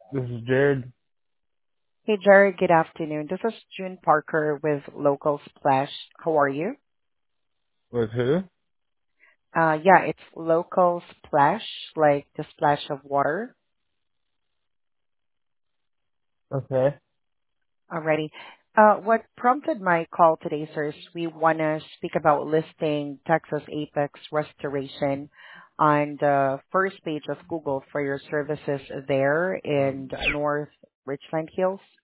This is Jared. Hey, Jerry, good afternoon. This is June Parker with Local Splash. How are you? With who? Yeah, it's Local Splash, like the splash of water Okay. already. What prompted my call today, sir, is we want to speak about listing Texas Apex Restoration on the first page of Google for your services there in North Richland Hills.